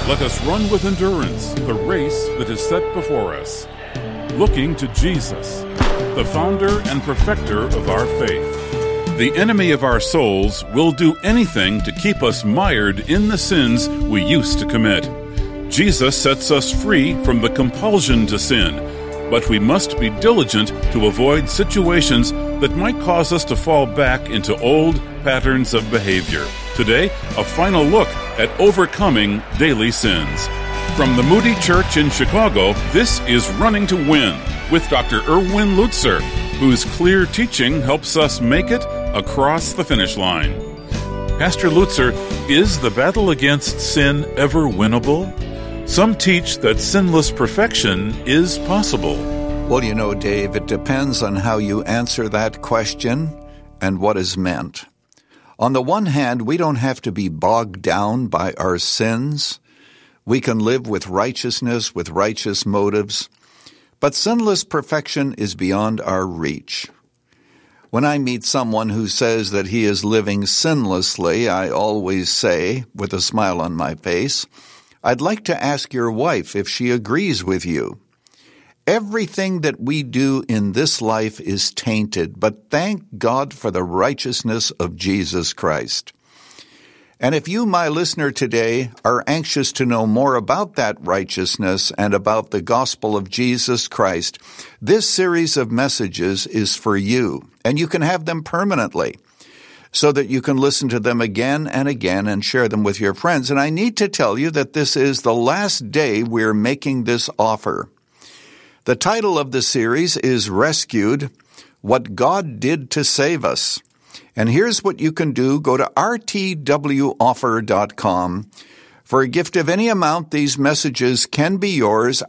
Let us run with endurance the race that is set before us, looking to Jesus, the founder and perfecter of our faith. The enemy of our souls will do anything to keep us mired in the sins we used to commit. Jesus sets us free from the compulsion to sin, but we must be diligent to avoid situations that might cause us to fall back into old patterns of behavior. Today, a final look at overcoming daily sins. From the Moody Church in Chicago, this is Running to Win with Dr. Erwin Lutzer, whose clear teaching helps us make it across the finish line. Pastor Lutzer, is the battle against sin ever winnable? Some teach that sinless perfection is possible. Well, you know, Dave, it depends on how you answer that question and what is meant. On the one hand, we don't have to be bogged down by our sins. We can live with righteousness, with righteous motives. But sinless perfection is beyond our reach. When I meet someone who says that he is living sinlessly, I always say, with a smile on my face, I'd like to ask your wife if she agrees with you. Everything that we do in this life is tainted, but thank God for the righteousness of Jesus Christ. And if you, my listener today, are anxious to know more about that righteousness and about the gospel of Jesus Christ, this series of messages is for you, and you can have them permanently so that you can listen to them again and again and share them with your friends. And I need to tell you that this is the last day we're making this offer. The title of the series is Rescued, What God Did to Save Us. And here's what you can do. Go to rtwoffer.com. For a gift of any amount, these messages can be yours,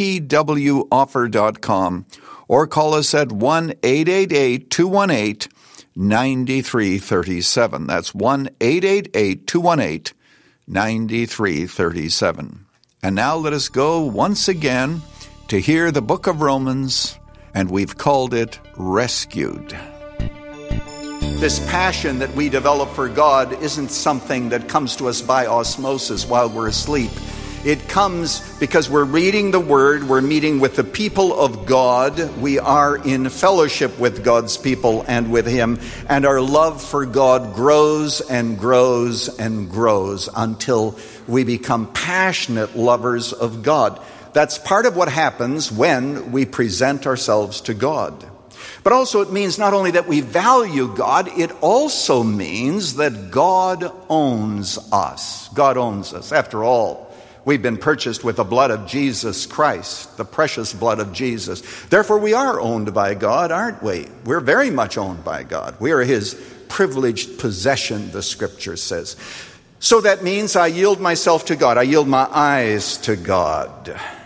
rtwoffer.com, or call us at 1-888-218-9337. That's 1-888-218-9337. And now let us go once again to hear the book of Romans, and we've called it Rescued. This passion that we develop for God isn't something that comes to us by osmosis while we're asleep. It comes because we're reading the Word, we're meeting with the people of God, we are in fellowship with God's people and with Him, and our love for God grows and grows and grows until we become passionate lovers of God. That's part of what happens when we present ourselves to God. But also it means not only that we value God, it also means that God owns us. God owns us. After all, we've been purchased with the blood of Jesus Christ, the precious blood of Jesus. Therefore, we are owned by God, aren't we? We're very much owned by God. We are His privileged possession, the Scripture says. So that means I yield myself to God. I yield my eyes to God.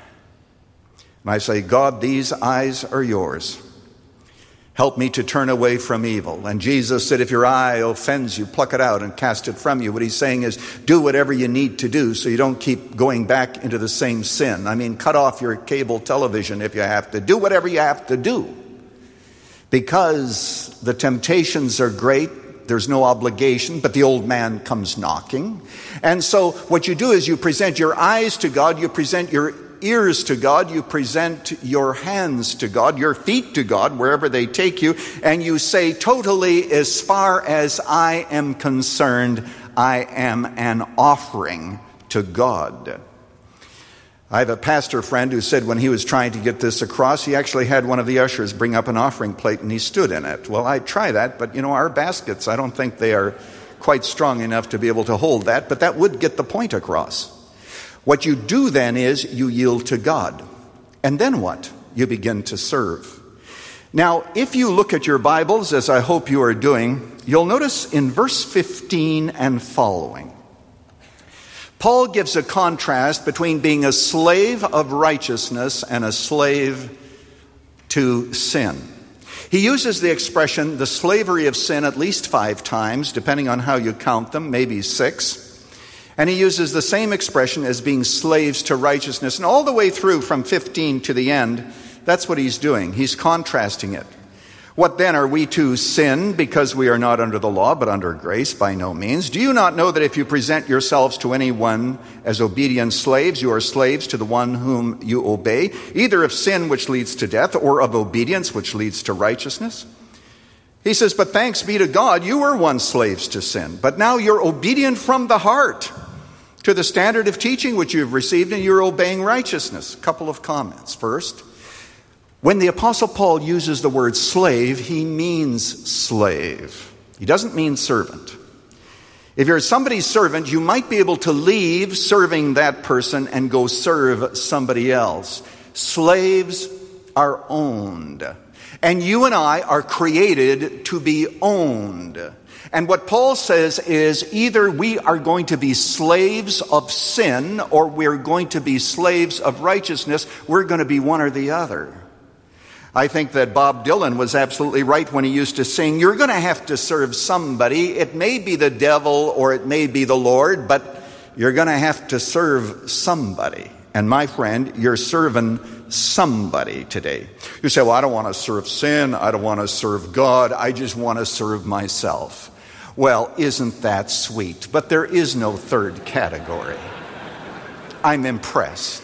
And I say, God, these eyes are yours. Help me to turn away from evil. And Jesus said, if your eye offends you, pluck it out and cast it from you. What He's saying is, do whatever you need to do so you don't keep going back into the same sin. I mean, cut off your cable television if you have to. Do whatever you have to do. Because the temptations are great. There's no obligation, but the old man comes knocking. And so what you do is you present your eyes to God, you present your ears to God, you present your hands to God, your feet to God, wherever they take you, and you say totally, as far as I am concerned, I am an offering to God. I have a pastor friend who said when he was trying to get this across, he actually had one of the ushers bring up an offering plate and he stood in it. Well, I'd try that, but our baskets, I don't think they are quite strong enough to be able to hold that, but that would get the point across. What you do then is you yield to God. And then what? You begin to serve. Now, if you look at your Bibles, as I hope you are doing, you'll notice in verse 15 and following, Paul gives a contrast between being a slave of righteousness and a slave to sin. He uses the expression, the slavery of sin, at least 5 times, depending on how you count them, maybe 6. And he uses the same expression as being slaves to righteousness. And all the way through from 15 to the end, that's what he's doing. He's contrasting it. What then, are we to sin because we are not under the law but under grace? By no means. Do you not know that if you present yourselves to anyone as obedient slaves, you are slaves to the one whom you obey, either of sin which leads to death or of obedience which leads to righteousness? He says, but thanks be to God, you were once slaves to sin, but now you're obedient from the heart to the standard of teaching which you've received, and you're obeying righteousness. A couple of comments. First, when the Apostle Paul uses the word slave, he means slave. He doesn't mean servant. If you're somebody's servant, you might be able to leave serving that person and go serve somebody else. Slaves are owned. And you and I are created to be owned. And what Paul says is either we are going to be slaves of sin or we're going to be slaves of righteousness. We're going to be one or the other. I think that Bob Dylan was absolutely right when he used to sing, you're going to have to serve somebody. It may be the devil or it may be the Lord, but you're going to have to serve somebody. And my friend, you're serving somebody today. You say, well, I don't want to serve sin. I don't want to serve God. I just want to serve myself. Well, isn't that sweet? But there is no third category. I'm impressed.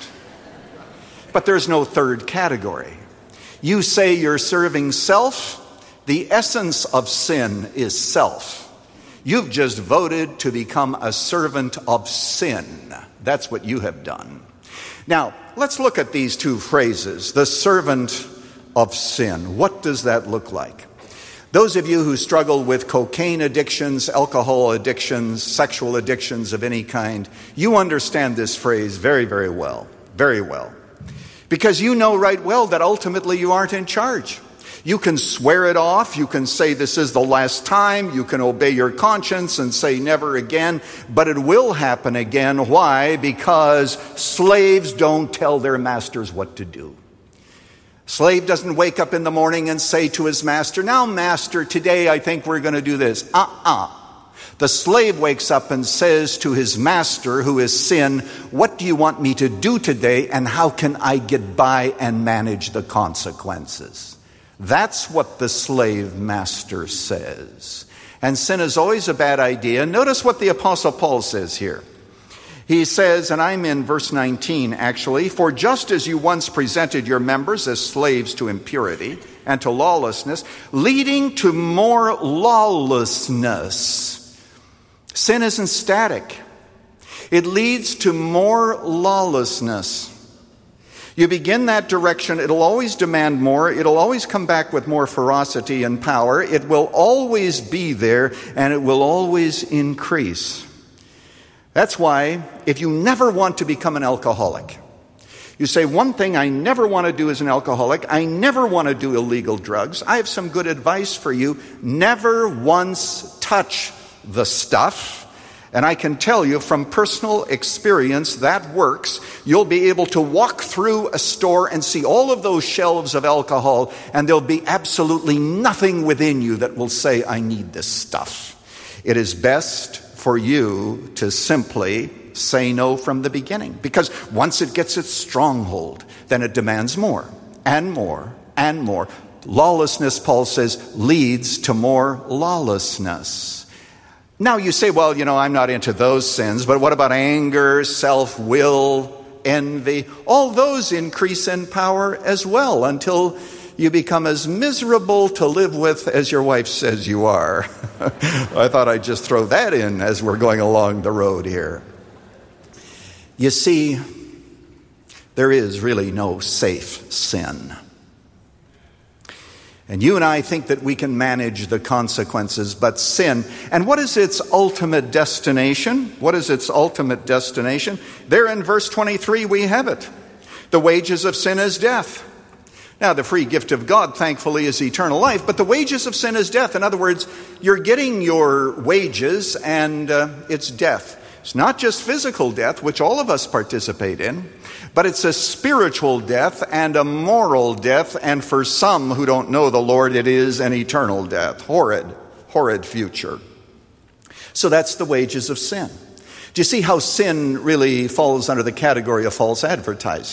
But there's no third category. You say you're serving self. The essence of sin is self. You've just voted to become a servant of sin. That's what you have done. Now, let's look at these two phrases. The servant of sin. What does that look like? Those of you who struggle with cocaine addictions, alcohol addictions, sexual addictions of any kind, you understand this phrase very, very well. Very well. Because you know right well that ultimately you aren't in charge. You can swear it off. You can say this is the last time. You can obey your conscience and say never again. But it will happen again. Why? Because slaves don't tell their masters what to do. Slave doesn't wake up in the morning and say to his master, now master, today I think we're going to do this. The slave wakes up and says to his master, who is sin, what do you want me to do today, and how can I get by and manage the consequences? That's what the slave master says. And sin is always a bad idea. Notice what the Apostle Paul says here. He says, and I'm in verse 19 actually, for just as you once presented your members as slaves to impurity and to lawlessness, leading to more lawlessness. Sin isn't static. It leads to more lawlessness. You begin that direction, it'll always demand more. It'll always come back with more ferocity and power. It will always be there, and it will always increase. That's why, if you never want to become an alcoholic, you say, one thing I never want to do as an alcoholic, I never want to do illegal drugs. I have some good advice for you. Never once touch the stuff. And I can tell you from personal experience that works. You'll be able to walk through a store and see all of those shelves of alcohol, and there'll be absolutely nothing within you that will say, I need this stuff. It is best for you to simply say no from the beginning, because once it gets its stronghold, then it demands more and more and more. Lawlessness, Paul says, leads to more lawlessness. Now you say, well, I'm not into those sins, but what about anger, self-will, envy? All those increase in power as well until you become as miserable to live with as your wife says you are. I thought I'd just throw that in as we're going along the road here. You see, there is really no safe sin. And you and I think that we can manage the consequences, but sin, and what is its ultimate destination? What is its ultimate destination? There in verse 23 we have it. The wages of sin is death. Now the free gift of God, thankfully, is eternal life, but the wages of sin is death. In other words, you're getting your wages and it's death. It's not just physical death, which all of us participate in, but it's a spiritual death and a moral death, and for some who don't know the Lord, it is an eternal death. Horrid future. So that's the wages of sin. Do you see how sin really falls under the category of false advertising?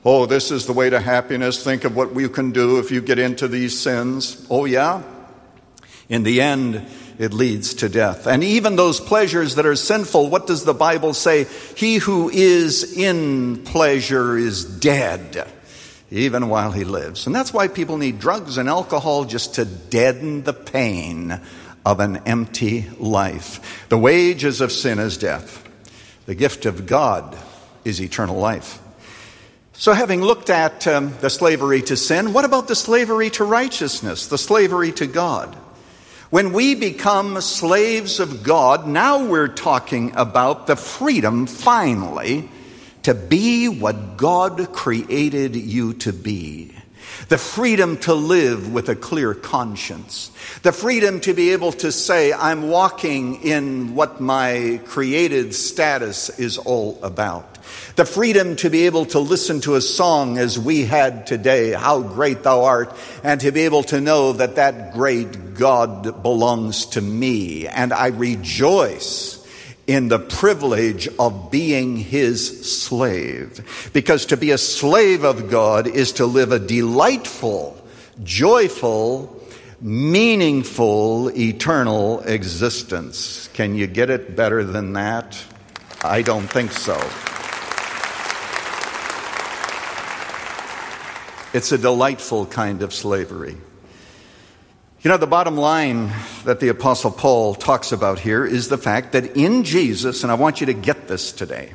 Oh, this is the way to happiness. Think of what you can do if you get into these sins. Oh, yeah? In the end, it leads to death. And even those pleasures that are sinful, what does the Bible say? He who is in pleasure is dead, even while he lives. And that's why people need drugs and alcohol, just to deaden the pain of an empty life. The wages of sin is death. The gift of God is eternal life. So having looked at the slavery to sin, what about the slavery to righteousness, the slavery to God? When we become slaves of God, now we're talking about the freedom, finally, to be what God created you to be. The freedom to live with a clear conscience. The freedom to be able to say, I'm walking in what my created status is all about. The freedom to be able to listen to a song as we had today, How Great Thou Art, and to be able to know that that great God belongs to me. And I rejoice in the privilege of being his slave. Because to be a slave of God is to live a delightful, joyful, meaningful, eternal existence. Can you get it better than that? I don't think so. It's a delightful kind of slavery. You know, the bottom line that the Apostle Paul talks about here is the fact that in Jesus, and I want you to get this today,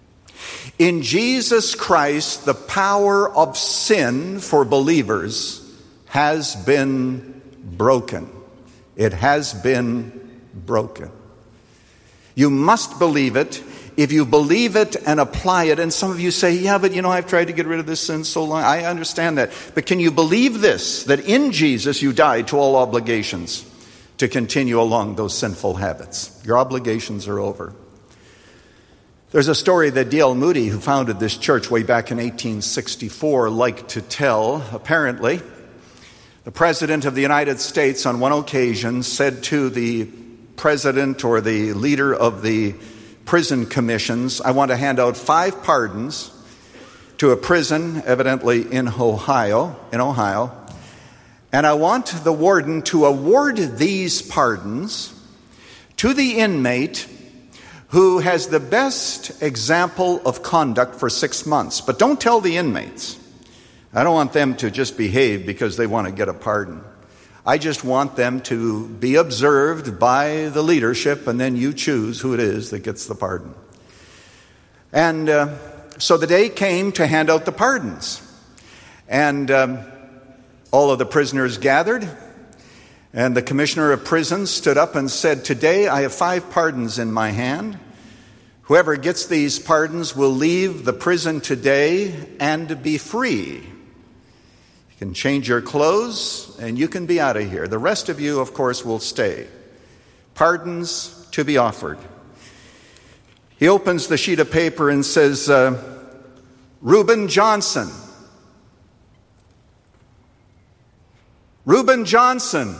in Jesus Christ, the power of sin for believers has been broken. It has been broken. You must believe it. If you believe it and apply it, and some of you say, yeah, but I've tried to get rid of this sin so long. I understand that. But can you believe this, that in Jesus you died to all obligations to continue along those sinful habits? Your obligations are over. There's a story that D.L. Moody, who founded this church way back in 1864, liked to tell. Apparently, the President of the United States on one occasion said to the president or the leader of the prison commissions, I want to hand out 5 pardons to a prison, evidently in Ohio, and I want the warden to award these pardons to the inmate who has the best example of conduct for 6 months. But don't tell the inmates. I don't want them to just behave because they want to get a pardon. I just want them to be observed by the leadership, and then you choose who it is that gets the pardon. And so the day came to hand out the pardons. And all of the prisoners gathered, and the commissioner of prisons stood up and said, today I have 5 pardons in my hand. Whoever gets these pardons will leave the prison today and be free. You can change your clothes and you can be out of here. The rest of you, of course, will stay. Pardons to be offered. He opens the sheet of paper and says, Reuben Johnson. Reuben Johnson.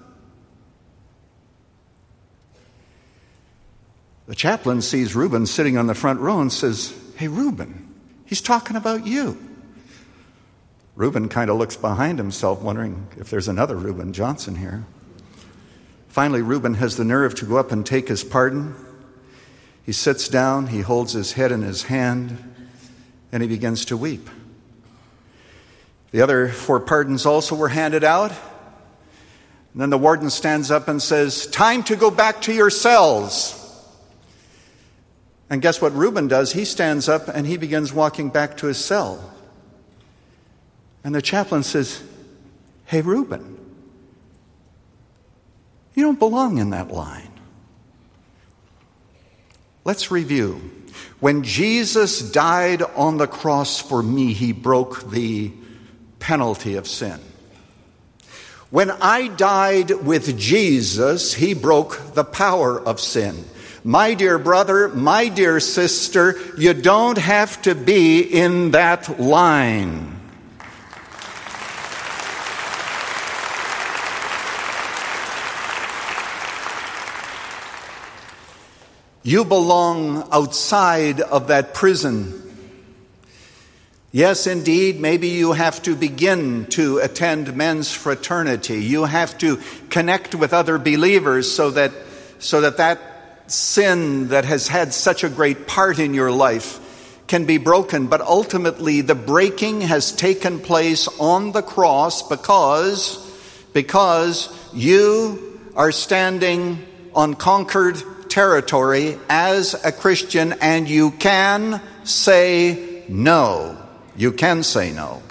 The chaplain sees Reuben sitting on the front row and says, hey, Reuben, he's talking about you. Reuben kind of looks behind himself, wondering if there's another Reuben Johnson here. Finally, Reuben has the nerve to go up and take his pardon. He sits down, he holds his head in his hand, and he begins to weep. The other 4 pardons also were handed out. And then the warden stands up and says, time to go back to your cells. And guess what Reuben does? He stands up and he begins walking back to his cell. And the chaplain says, hey, Reuben, you don't belong in that line. Let's review. When Jesus died on the cross for me, he broke the penalty of sin. When I died with Jesus, he broke the power of sin. My dear brother, my dear sister, you don't have to be in that line. You belong outside of that prison. Yes, indeed, maybe you have to begin to attend men's fraternity. You have to connect with other believers so that sin that has had such a great part in your life can be broken. But ultimately, the breaking has taken place on the cross because you are standing on conquered territory as a Christian, and you can say no. You can say no.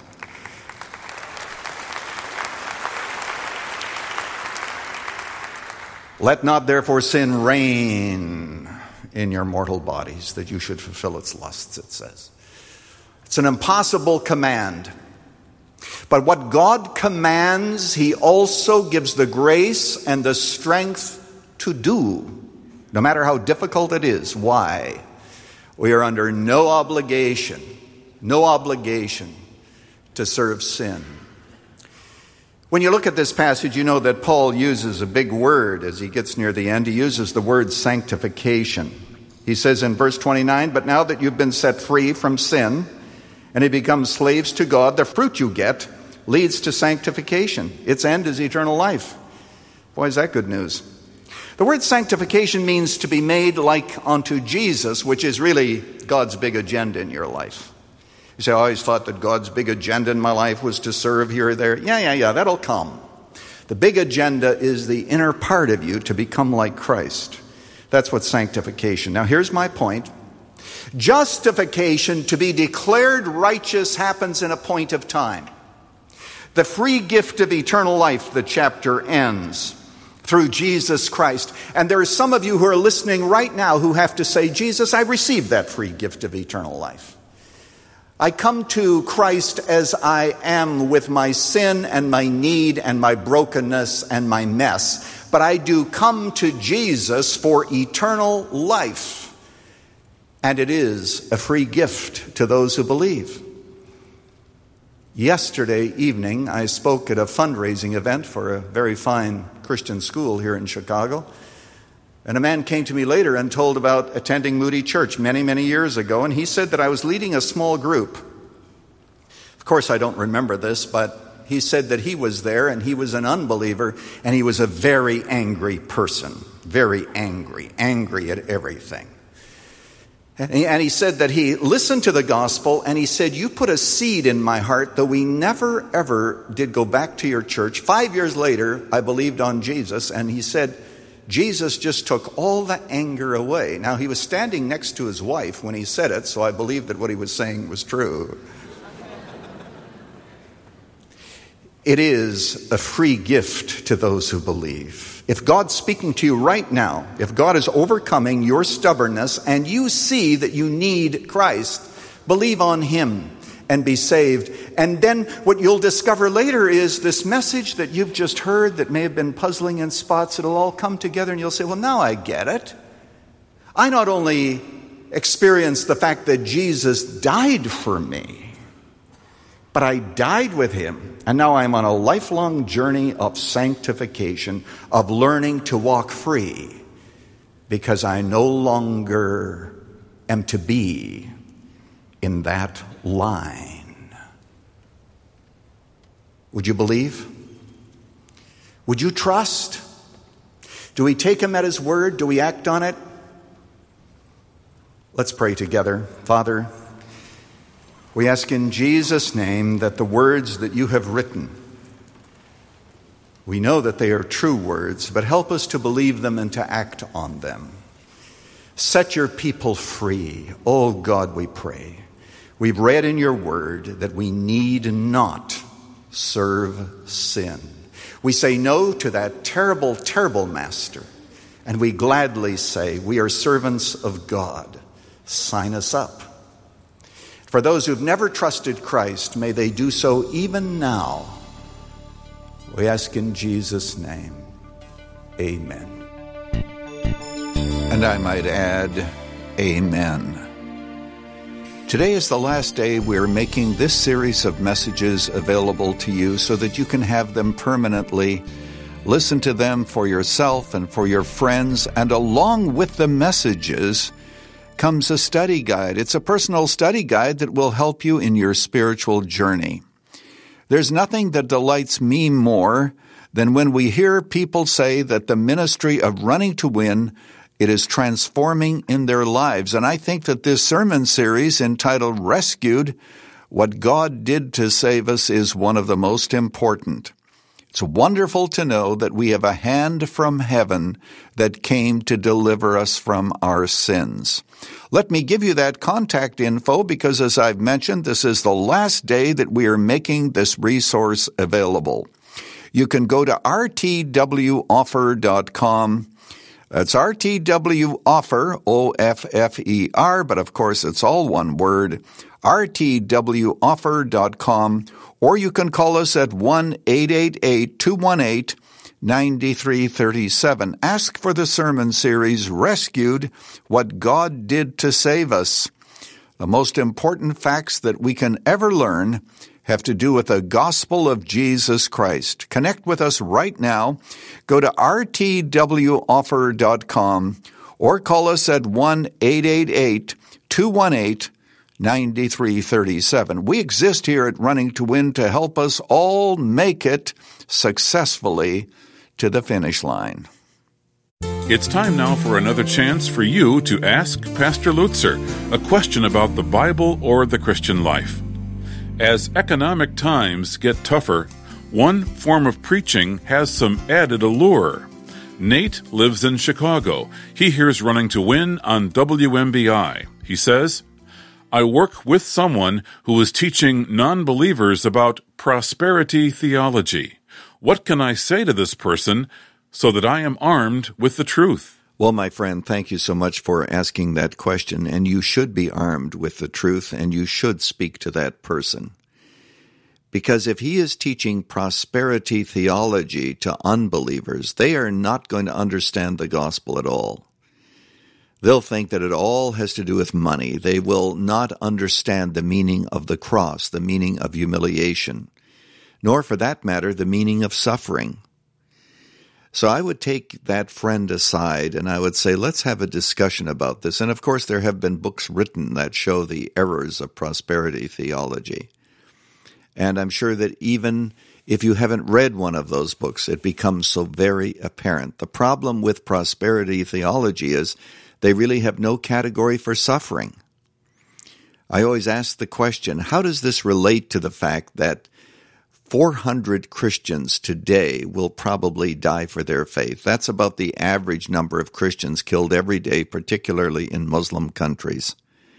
Let not therefore sin reign in your mortal bodies, that you should fulfill its lusts, it says. It's an impossible command. But what God commands, He also gives the grace and the strength to do, no matter how difficult it is. Why? We are under no obligation to serve sin. When you look at this passage, you know that Paul uses a big word as he gets near the end. He uses the word sanctification. He says in verse 29, "But now that you've been set free from sin and have become slaves to God, the fruit you get leads to sanctification. Its end is eternal life." Boy, is that good news. The word sanctification means to be made like unto Jesus, which is really God's big agenda in your life. You say, "I always thought that God's big agenda in my life was to serve here or there." Yeah, that'll come. The big agenda is the inner part of you to become like Christ. That's what sanctification. Now here's my point. Justification, to be declared righteous, happens in a point of time. The free gift of eternal life, the chapter ends, through Jesus Christ. And there are some of you who are listening right now who have to say, "Jesus, I received that free gift of eternal life. I come to Christ as I am, with my sin and my need and my brokenness and my mess. But I do come to Jesus for eternal life. And it is a free gift to those who believe." Yesterday evening, I spoke at a fundraising event for a very fine Christian school here in Chicago. And a man came to me later and told about attending Moody Church many, many years ago. And he said that I was leading a small group. Of course, I don't remember this, but he said that he was there and he was an unbeliever. And he was a very angry person. Very angry at everything. And he said that he listened to the gospel, and he said, "You put a seed in my heart, though we never, ever did go back to your church. 5 years later, I believed on Jesus." And he said, Jesus just took all the anger away. Now, he was standing next to his wife when he said it, so I believe that what he was saying was true. It is a free gift to those who believe. If God's speaking to you right now, if God is overcoming your stubbornness and you see that you need Christ, believe on Him and be saved. And then what you'll discover later is this message that you've just heard that may have been puzzling in spots, it'll all come together and you'll say, "Well, now I get it. I not only experienced the fact that Jesus died for me, but I died with Him. And now I'm on a lifelong journey of sanctification, of learning to walk free, because I no longer am to be in that line." Would you believe? Would you trust? Do we take Him at His word? Do we act on it? Let's pray together. Father, we ask in Jesus' name that the words that you have written, we know that they are true words, but help us to believe them and to act on them. Set your people free. Oh God, we pray. We've read in your word that we need not serve sin. We say no to that terrible, terrible master, and we gladly say we are servants of God. Sign us up. For those who've never trusted Christ, may they do so even now. We ask in Jesus' name. Amen. And I might add, amen. Today is the last day we're making this series of messages available to you so that you can have them permanently. Listen to them for yourself and for your friends, and along with the messages, comes a study guide. It's a personal study guide that will help you in your spiritual journey. There's nothing that delights me more than when we hear people say that the ministry of Running to Win, it is transforming in their lives. And I think that this sermon series entitled Rescued, What God Did to Save Us, is one of the most important. It's wonderful to know that we have a hand from heaven that came to deliver us from our sins. Let me give you that contact info because, as I've mentioned, this is the last day that we are making this resource available. You can go to rtwoffer.com. That's RTWoffer, O-F-F-E-R, but of course it's all one word, rtwoffer.com, or you can call us at 1-888-218-9337. Ask for the sermon series, Rescued, What God Did to Save Us. The most important facts that we can ever learn have to do with the gospel of Jesus Christ. Connect with us right now. Go to rtwoffer.com or call us at 1-888-218-9337. We exist here at Running to Win to help us all make it successfully to the finish line. It's time now for another chance for you to ask Pastor Lutzer a question about the Bible or the Christian life. As economic times get tougher, one form of preaching has some added allure. Nate lives in Chicago. He hears Running to Win on WMBI. He says, I work with someone who is teaching non-believers about prosperity theology. What can I say to this person so that I am armed with the truth? Well, my friend, thank you so much for asking that question, and you should be armed with the truth, and you should speak to that person. Because if he is teaching prosperity theology to unbelievers, they are not going to understand the gospel at all. They'll think that it all has to do with money. They will not understand the meaning of the cross, the meaning of humiliation, nor, for that matter, the meaning of suffering. So I would take that friend aside and I would say, let's have a discussion about this. And of course, there have been books written that show the errors of prosperity theology. And I'm sure that even if you haven't read one of those books, it becomes so very apparent. The problem with prosperity theology is they really have no category for suffering. I always ask the question, how does this relate to the fact that 400 Christians today will probably die for their faith? That's about the average number of Christians killed every day, particularly in Muslim countries.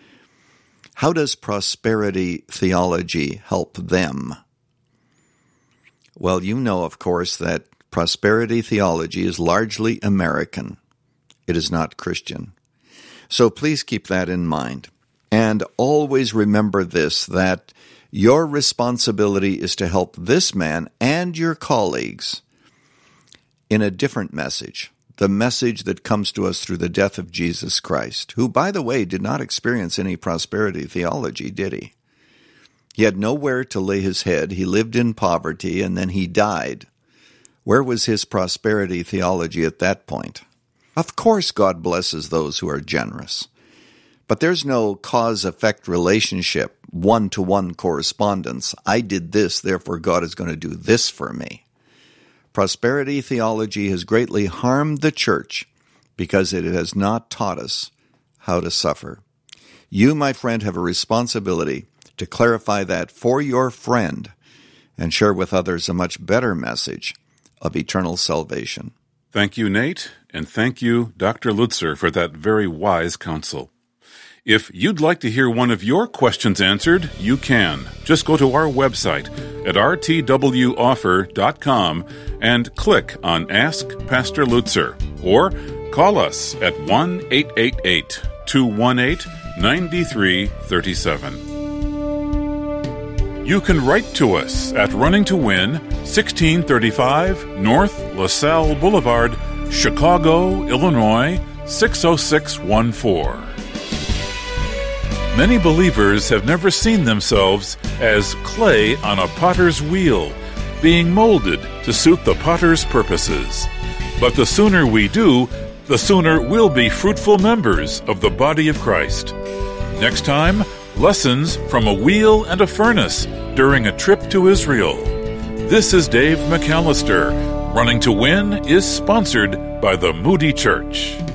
How does prosperity theology help them? Well, you know, of course, that prosperity theology is largely American. It is not Christian. So please keep that in mind. And always remember this, that your responsibility is to help this man and your colleagues in a different message, the message that comes to us through the death of Jesus Christ, who, by the way, did not experience any prosperity theology, did he? He had nowhere to lay his head. He lived in poverty, and then he died. Where was his prosperity theology at that point? Of course, God blesses those who are generous. But there's no cause-effect relationship, one-to-one correspondence. I did this, therefore God is going to do this for me. Prosperity theology has greatly harmed the church because it has not taught us how to suffer. You, my friend, have a responsibility to clarify that for your friend and share with others a much better message of eternal salvation. Thank you, Nate, and thank you, Dr. Lutzer, for that very wise counsel. If you'd like to hear one of your questions answered, you can. Just go to our website at rtwoffer.com and click on Ask Pastor Lutzer, or call us at 1-888-218-9337. You can write to us at Running to Win, 1635 North LaSalle Boulevard, Chicago, Illinois, 60614. Many believers have never seen themselves as clay on a potter's wheel, being molded to suit the potter's purposes. But the sooner we do, the sooner we'll be fruitful members of the body of Christ. Next time, lessons from a wheel and a furnace during a trip to Israel. This is Dave McAllister. Running to Win is sponsored by the Moody Church.